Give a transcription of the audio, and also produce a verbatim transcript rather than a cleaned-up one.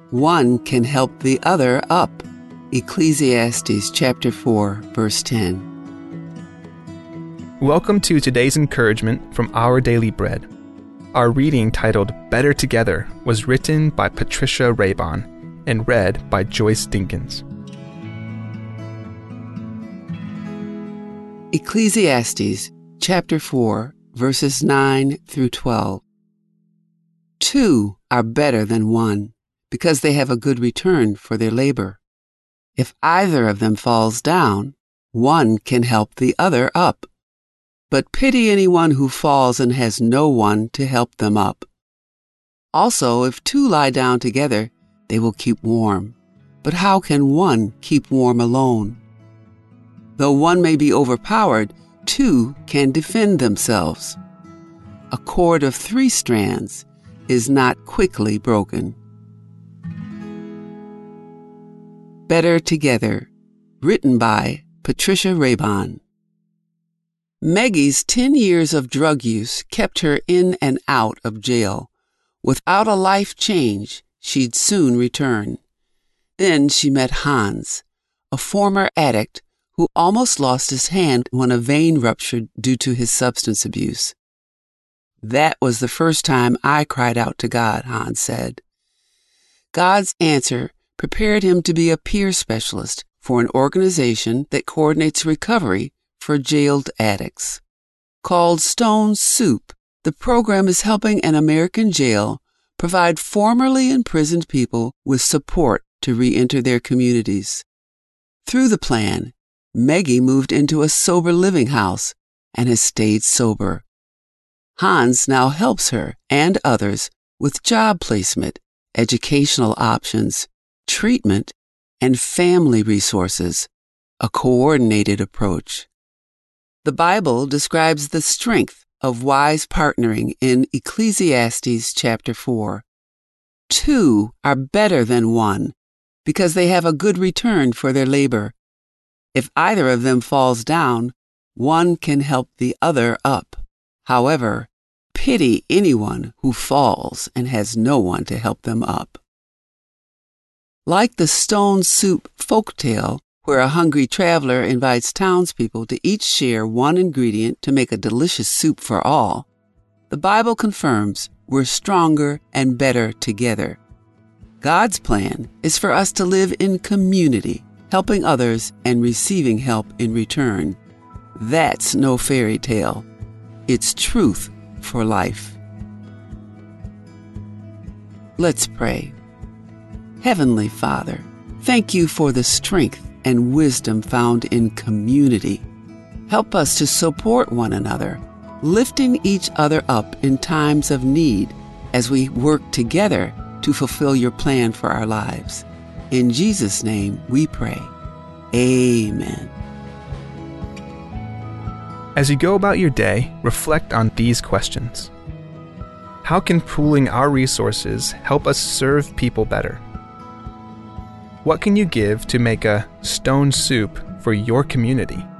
one can help the other up. Ecclesiastes chapter four, verse ten. Welcome to today's encouragement from Our Daily Bread. Our reading, titled Better Together, was written by Patricia Raybon and read by Joyce Dinkins. Ecclesiastes chapter four, verses nine through twelve. Two are better than one, because they have a good return for their labor. If either of them falls down, one can help the other up. But pity anyone who falls and has no one to help them up. Also, if two lie down together, they will keep warm. But how can one keep warm alone? Though one may be overpowered, two can defend themselves. A cord of three strands is not quickly broken. Better Together, written by Patricia Raybon. Maggie's ten years of drug use kept her in and out of jail. Without a life change, she'd soon return. Then she met Hans, a former addict who almost lost his hand when a vein ruptured due to his substance abuse. That was the first time I cried out to God, Hans said. God's answer prepared him to be a peer specialist for an organization that coordinates recovery for jailed addicts. Called Stone Soup, the program is helping an American jail provide formerly imprisoned people with support to re-enter their communities. Through the plan, Maggie moved into a sober living house and has stayed sober. Hans now helps her and others with job placement, educational options, treatment, and family resources, a coordinated approach. The Bible describes the strength of wise partnering in Ecclesiastes chapter four. Two are better than one because they have a good return for their labor. If either of them falls down, one can help the other up. However, pity anyone who falls and has no one to help them up. Like the Stone Soup folktale, where a hungry traveler invites townspeople to each share one ingredient to make a delicious soup for all, the Bible confirms we're stronger and better together. God's plan is for us to live in community, helping others and receiving help in return. That's no fairy tale. It's truth for life. Let's pray. Heavenly Father, thank you for the strength and wisdom found in community. Help us to support one another, lifting each other up in times of need as we work together to fulfill your plan for our lives. In Jesus' name we pray. Amen. As you go about your day, reflect on these questions. How can pooling our resources help us serve people better? What can you give to make a stone soup for your community?